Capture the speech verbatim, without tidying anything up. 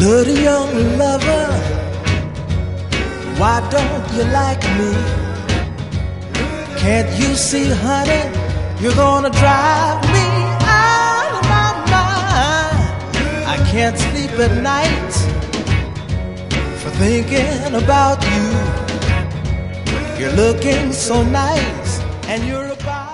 Little young lover, why don't you like me? Can't you see, honey, you're gonna drive me out of my mind. I can't sleep at night for thinking about you. You're looking so nice, and you're about